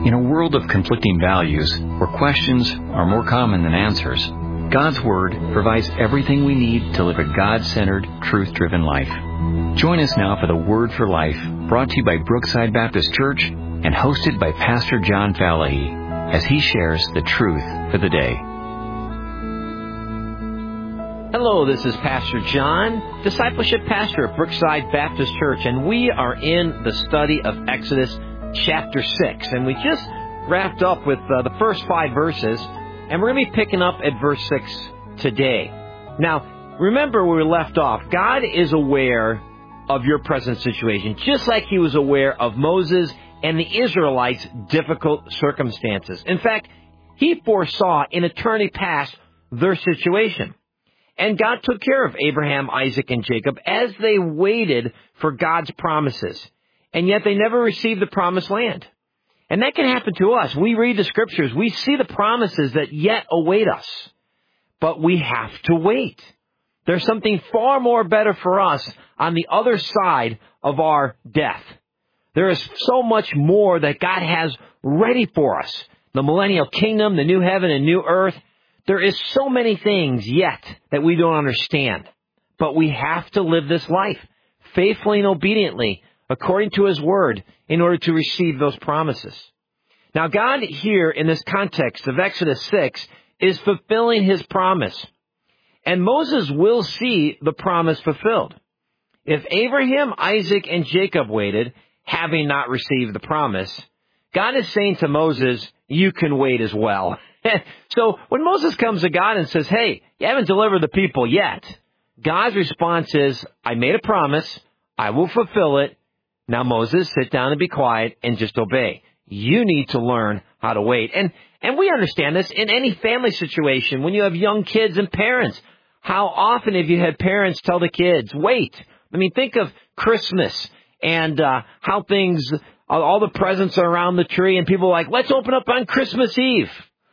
In a world of conflicting values, where questions are more common than answers, God's Word provides everything we need to live a God-centered, truth-driven life. Join us now for the Word for Life, brought to you by Brookside Baptist Church and hosted by Pastor John Fallahy, as he shares the truth for the day. Hello, this is Pastor John, Discipleship Pastor at Brookside Baptist Church, and we are in the study of Exodus chapter 6, and we just wrapped up with the first 5 verses, and we're going to be picking up at verse 6 today. Now, remember where we left off. God is aware of your present situation, just like He was aware of Moses and the Israelites' difficult circumstances. In fact, He foresaw in eternity past their situation. And God took care of Abraham, Isaac, and Jacob as they waited for God's promises. And yet they never received the promised land. And that can happen to us. We read the Scriptures. We see the promises that yet await us. But we have to wait. There's something far more better for us on the other side of our death. There is so much more that God has ready for us. The millennial kingdom, the new heaven and new earth. There is so many things yet that we don't understand. But we have to live this life faithfully and obediently, according to His Word, in order to receive those promises. Now, God here in this context of Exodus 6 is fulfilling His promise. And Moses will see the promise fulfilled. If Abraham, Isaac, and Jacob waited, having not received the promise, God is saying to Moses, you can wait as well. So when Moses comes to God and says, hey, you haven't delivered the people yet, God's response is, I made a promise, I will fulfill it. Now, Moses, sit down and be quiet and just obey. You need to learn how to wait. And we understand this in any family situation when you have young kids and parents. How often have you had parents tell the kids, wait? I mean, think of Christmas and how things, all the presents are around the tree and people are like, let's open up on Christmas Eve.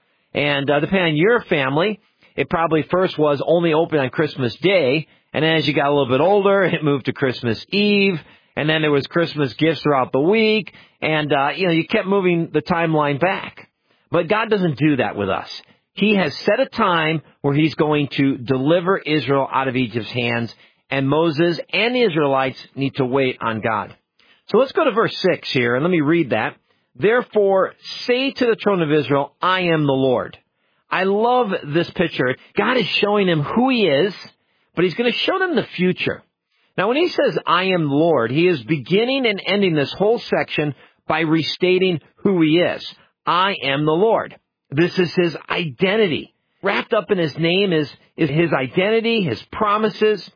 And depending on your family, it probably first was only open on Christmas Day. And then as you got a little bit older, it moved to Christmas Eve. And then there was Christmas gifts throughout the week. And, you kept moving the timeline back. But God doesn't do that with us. He has set a time where He's going to deliver Israel out of Egypt's hands. And Moses and the Israelites need to wait on God. So let's go to verse 6 here, and let me read that. Therefore, say to the children of Israel, I am the Lord. I love this picture. God is showing them who He is, but He's going to show them the future. Now, when He says, I am the Lord, He is beginning and ending this whole section by restating who He is. I am the Lord. This is His identity. Wrapped up in His name is His identity, His promises,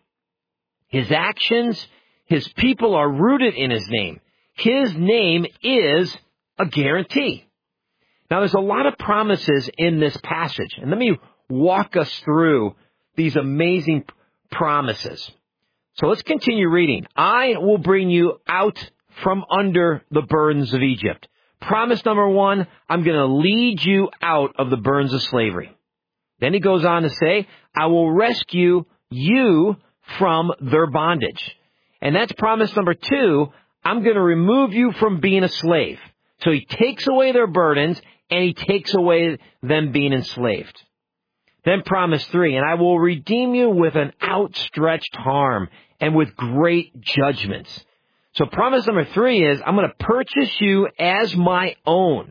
His actions. His people are rooted in His name. His name is a guarantee. Now, there's a lot of promises in this passage, and let me walk us through these amazing promises. So let's continue reading. I will bring you out from under the burdens of Egypt. Promise number 1, I'm going to lead you out of the burdens of slavery. Then He goes on to say, I will rescue you from their bondage. And that's promise number 2, I'm going to remove you from being a slave. So He takes away their burdens, and He takes away them being enslaved. Then promise 3, and I will redeem you with an outstretched arm and with great judgments. So promise number 3 is, I'm going to purchase you as my own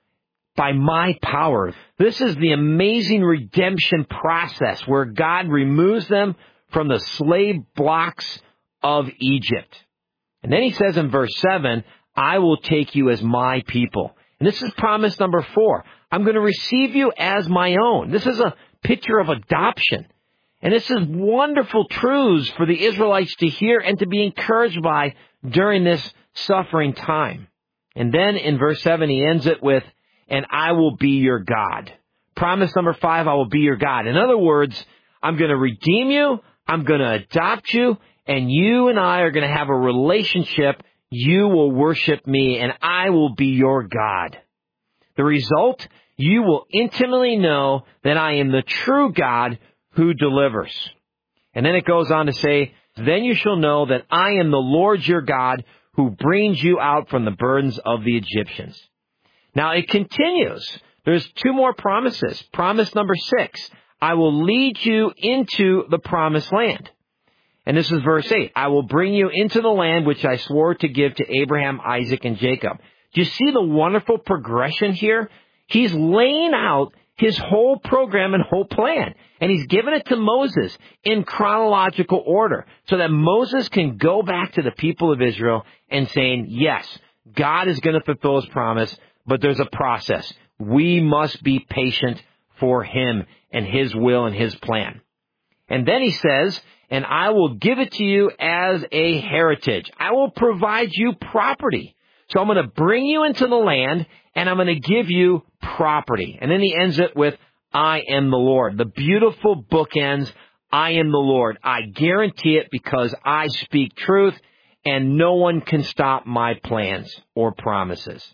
by my power. This is the amazing redemption process where God removes them from the slave blocks of Egypt. And then He says in verse 7, I will take you as my people. And this is promise number 4. I'm going to receive you as my own. This is a picture of adoption. And this is wonderful truths for the Israelites to hear and to be encouraged by during this suffering time. And then in verse 7, He ends it with, and I will be your God. Promise number 5, I will be your God. In other words, I'm going to redeem you, I'm going to adopt you, and you and I are going to have a relationship. You will worship me, and I will be your God. The result, you will intimately know that I am the true God who delivers. And then it goes on to say, then you shall know that I am the Lord your God who brings you out from the burdens of the Egyptians. Now it continues. There's two more promises. Promise number 6, I will lead you into the promised land. And this is verse 8. I will bring you into the land which I swore to give to Abraham, Isaac, and Jacob. Do you see the wonderful progression here? He's laying out his whole program and whole plan. And he's given it to Moses in chronological order so that Moses can go back to the people of Israel and saying, yes, God is going to fulfill his promise, but there's a process. We must be patient for him and his will and his plan. And then he says, and I will give it to you as a heritage. I will provide you property. So I'm going to bring you into the land, and I'm going to give you property. And then he ends it with, I am the Lord. The beautiful bookends, I am the Lord. I guarantee it because I speak truth, and no one can stop my plans or promises.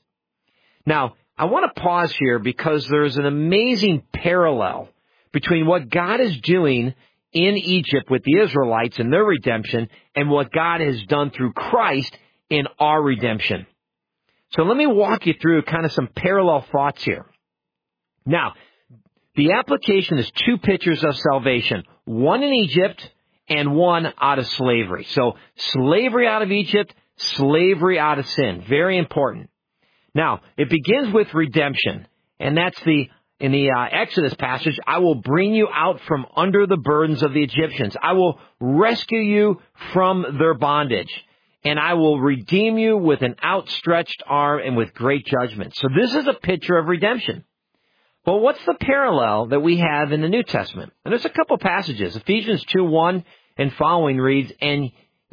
Now, I want to pause here because there's an amazing parallel between what God is doing in Egypt with the Israelites and their redemption and what God has done through Christ in our redemption. So let me walk you through kind of some parallel thoughts here. Now, the application is 2 pictures of salvation, one in Egypt and one out of slavery. So slavery out of Egypt, slavery out of sin. Very important. Now, it begins with redemption, and that's in the Exodus passage, I will bring you out from under the burdens of the Egyptians. I will rescue you from their bondage, and I will redeem you with an outstretched arm and with great judgment. So this is a picture of redemption. But what's the parallel that we have in the New Testament? And there's a couple passages. Ephesians 2:1 and following reads, and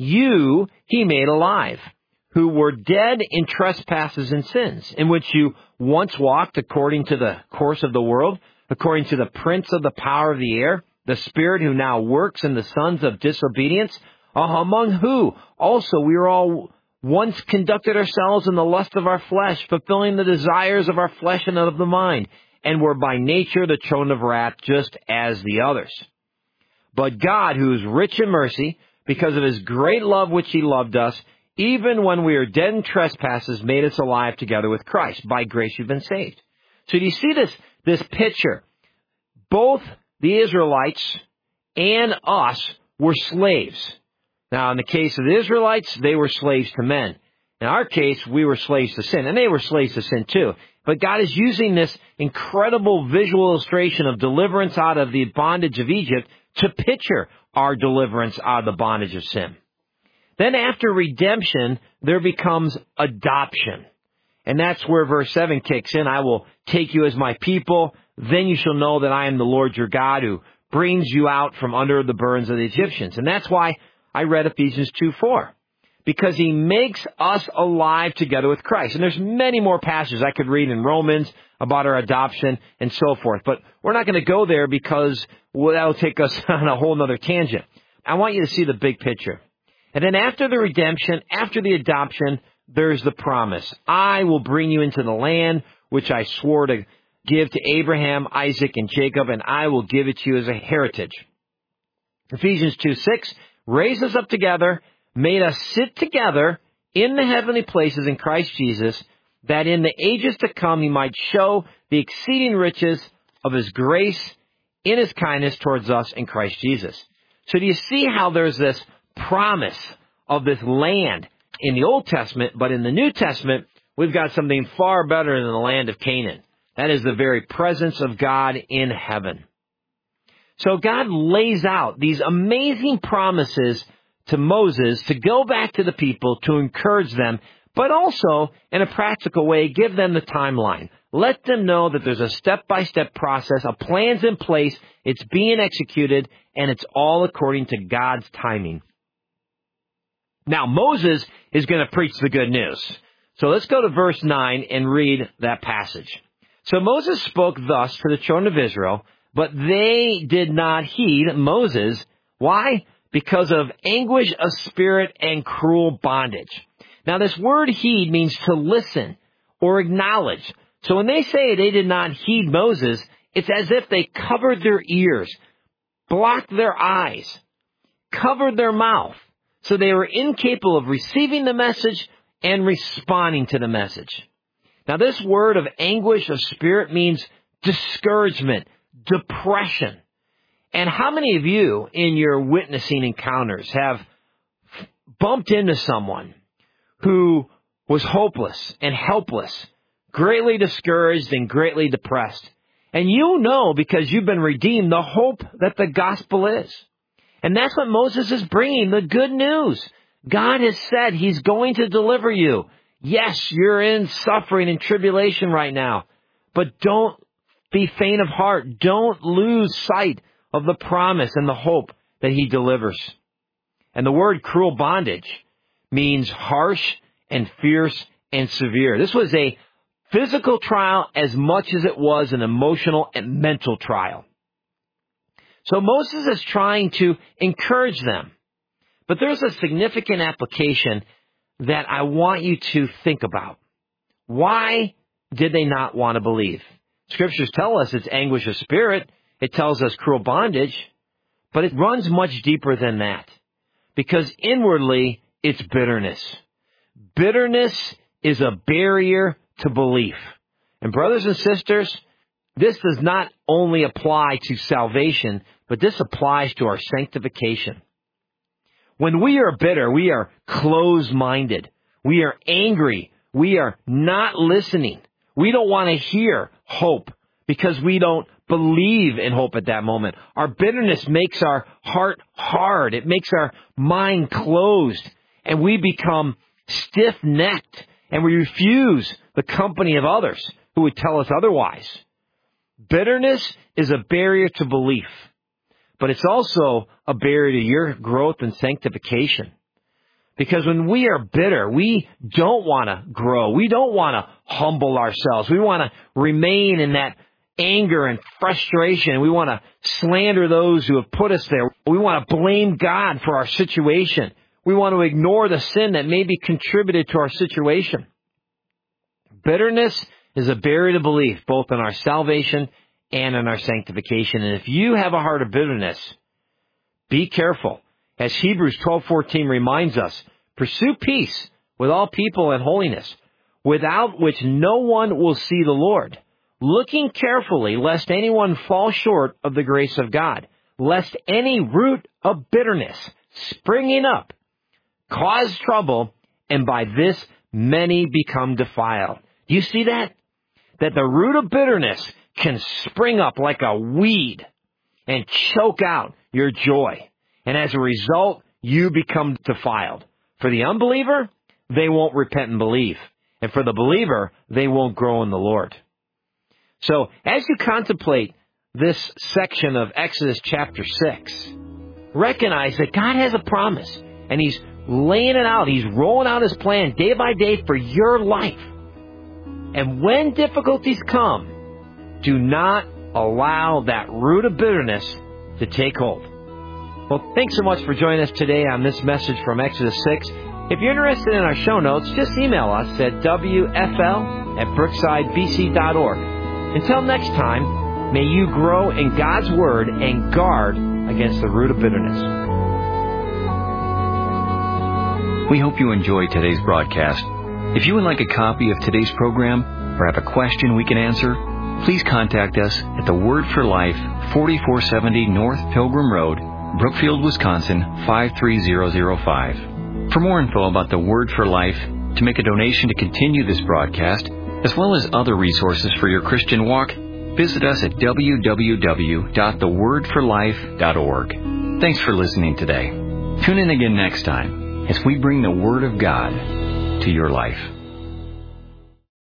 you he made alive, who were dead in trespasses and sins, in which you once walked according to the course of the world, according to the prince of the power of the air, the spirit who now works in the sons of disobedience, among who also we were all once conducted ourselves in the lust of our flesh, fulfilling the desires of our flesh and of the mind, and were by nature the children of wrath, just as the others. But God, who is rich in mercy, because of his great love which he loved us, even when we are dead in trespasses, made us alive together with Christ. By grace you've been saved. So do you see this picture? Both the Israelites and us were slaves. Now, in the case of the Israelites, they were slaves to men. In our case, we were slaves to sin, and they were slaves to sin too. But God is using this incredible visual illustration of deliverance out of the bondage of Egypt to picture our deliverance out of the bondage of sin. Then after redemption, there becomes adoption. And that's where verse 7 kicks in. I will take you as my people. Then you shall know that I am the Lord your God who brings you out from under the burdens of the Egyptians. And that's why I read Ephesians 2:4. Because he makes us alive together with Christ. And there's many more passages I could read in Romans about our adoption and so forth. But we're not going to go there because that'll take us on a whole other tangent. I want you to see the big picture. And then after the redemption, after the adoption, there's the promise. I will bring you into the land which I swore to give to Abraham, Isaac, and Jacob, and I will give it to you as a heritage. Ephesians 2:6, raised us up together, made us sit together in the heavenly places in Christ Jesus, that in the ages to come he might show the exceeding riches of his grace in his kindness towards us in Christ Jesus. So do you see how there's this promise of this land in the Old Testament, but in the New Testament, we've got something far better than the land of Canaan. That is the very presence of God in heaven. So God lays out these amazing promises to Moses to go back to the people, to encourage them, but also, in a practical way, give them the timeline. Let them know that there's a step-by-step process, a plan's in place, it's being executed, and it's all according to God's timing. Now, Moses is going to preach the good news. So let's go to verse 9 and read that passage. So Moses spoke thus to the children of Israel, but they did not heed Moses. Why? Because of anguish of spirit and cruel bondage. Now, this word heed means to listen or acknowledge. So when they say they did not heed Moses, it's as if they covered their ears, blocked their eyes, covered their mouth. So they were incapable of receiving the message and responding to the message. Now, this word of anguish of spirit means discouragement, depression. And how many of you in your witnessing encounters have bumped into someone who was hopeless and helpless, greatly discouraged and greatly depressed? And you know, because you've been redeemed, the hope that the gospel is. And that's what Moses is bringing, the good news. God has said He's going to deliver you. Yes, you're in suffering and tribulation right now, but don't be faint of heart. Don't lose sight of the promise and the hope that He delivers. And the word cruel bondage means harsh and fierce and severe. This was a physical trial as much as it was an emotional and mental trial. So Moses is trying to encourage them. But there's a significant application that I want you to think about. Why did they not want to believe? Scriptures tell us it's anguish of spirit. It tells us cruel bondage. But it runs much deeper than that. Because inwardly, it's bitterness. Bitterness is a barrier to belief. And brothers and sisters, this does not only apply to salvation, but this applies to our sanctification. When we are bitter, we are closed-minded. We are angry. We are not listening. We don't want to hear hope because we don't believe in hope at that moment. Our bitterness makes our heart hard. It makes our mind closed. And we become stiff-necked. And we refuse the company of others who would tell us otherwise. Bitterness is a barrier to belief. But it's also a barrier to your growth and sanctification. Because when we are bitter, we don't want to grow. We don't want to humble ourselves. We want to remain in that anger and frustration. We want to slander those who have put us there. We want to blame God for our situation. We want to ignore the sin that maybe contributed to our situation. Bitterness is a barrier to belief, both in our salvation and in our sanctification. And if you have a heart of bitterness, be careful. As Hebrews 12:14 reminds us, pursue peace with all people and holiness, without which no one will see the Lord, looking carefully lest anyone fall short of the grace of God, lest any root of bitterness springing up cause trouble, and by this many become defiled. Do you see that? That the root of bitterness can spring up like a weed and choke out your joy. And as a result, you become defiled. For the unbeliever, they won't repent and believe. And for the believer, they won't grow in the Lord. So as you contemplate this section of Exodus chapter 6, recognize that God has a promise. And He's laying it out. He's rolling out His plan day by day for your life. And when difficulties come, do not allow that root of bitterness to take hold. Well, thanks so much for joining us today on this message from Exodus 6. If you're interested in our show notes, just email us at wfl@brooksidebc.org. Until next time, may you grow in God's Word and guard against the root of bitterness. We hope you enjoyed today's broadcast. If you would like a copy of today's program or have a question we can answer, please contact us at the Word for Life, 4470 North Pilgrim Road, Brookfield, Wisconsin, 53005. For more info about the Word for Life, to make a donation to continue this broadcast, as well as other resources for your Christian walk, visit us at www.thewordforlife.org. Thanks for listening today. Tune in again next time as we bring the Word of God to your life.